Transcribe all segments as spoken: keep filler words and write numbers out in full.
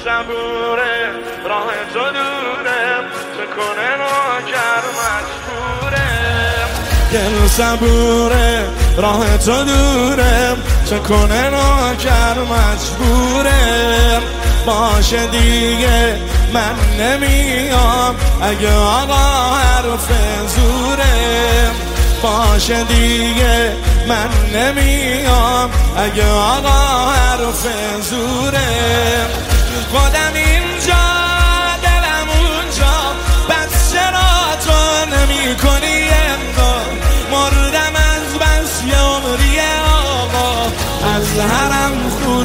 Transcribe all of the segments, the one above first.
صبوره راه تو دوره چکنه نوکر مجبوره دل صبوره راه تو دوره چکنه نوکر مجبوره باشه دیگه من نمیام اگه آقا حرف زوره باشه دیگه من نمیام اگه آقا حرف زوره خودم اینجا دلم اونجا بس چرا تو نمی کنی امدا مردم از بس یه عمری آقا از حرم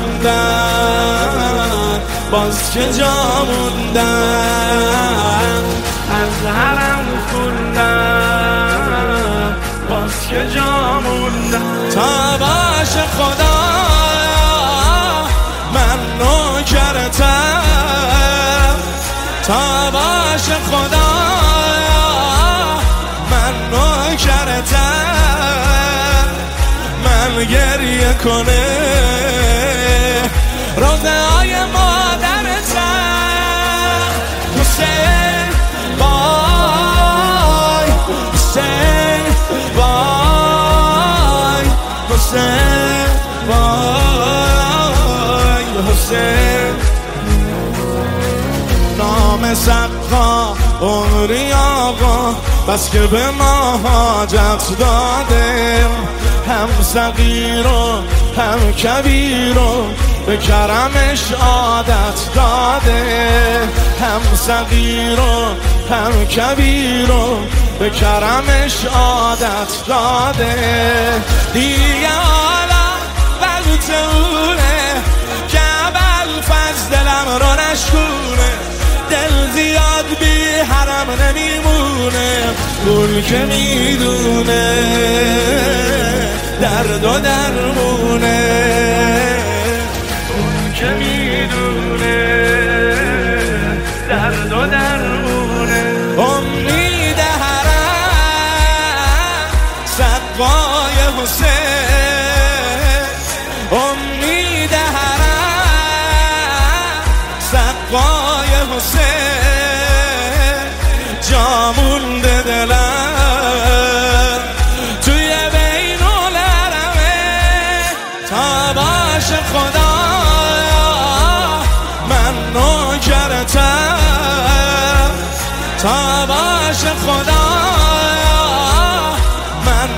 خوندم باز که جا موندم از حرم خوندم باز که جا موندم تا باش خدا من نوکرتم تا باش خدا من نوکرتم من گریه کنه روزه های مادرتم حسین بای حسین بای حسین بای حسین نام سقا عمری آقا بس که به ما حاجت داده هم صغیر و هم کبیر و به کرمش عادت داده هم صغیر و هم کبیر و به کرمش عادت داده دیگه حالا وقت اونه که ابوالفضل دلم رو نشکونه دل زیاد بی حرم نمیمونه اون که میدونه درد و درمونه اون که میدونه درد و درمونه امید حرم سقای حسین امید حرم سقای حسین جا مونده دلم توی بین الحرمه تا باش خدا من نوکرتم تا باش خدا من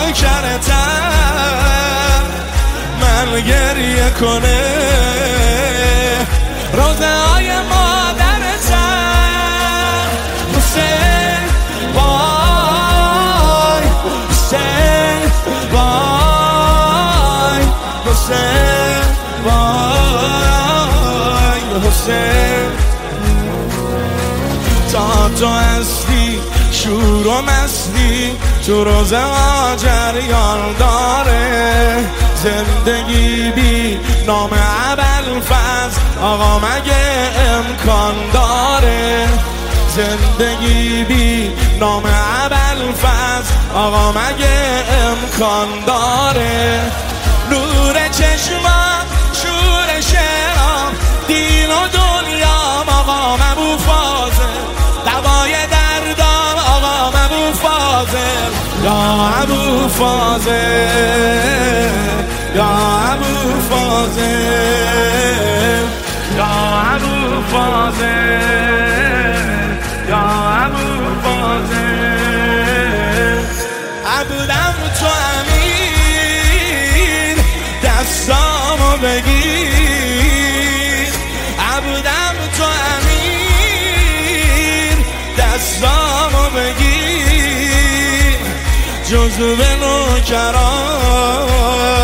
نوکرتم من گریه کنه روزه های مادرتم حسین وای حسین وای حسین وای حسین تا تو هستی شور و مستی تو روزه ها جریان داره زندگی بی نام ابوالفضل آقا مگه امکان داره زندگی بی نام ابوالفضل آقا مگه امکان داره نور چشمم شور شعرام دین و دنیام آقا ابوالفضل دوای دردام آقا ابوالفضل یا ابوالفضل یا ابوالفضل یا ابوالفضل یا ابوالفضل عبدم تو امیر دستامو بگیر عبدم تو امیر دستامو بگیر جزو نوکران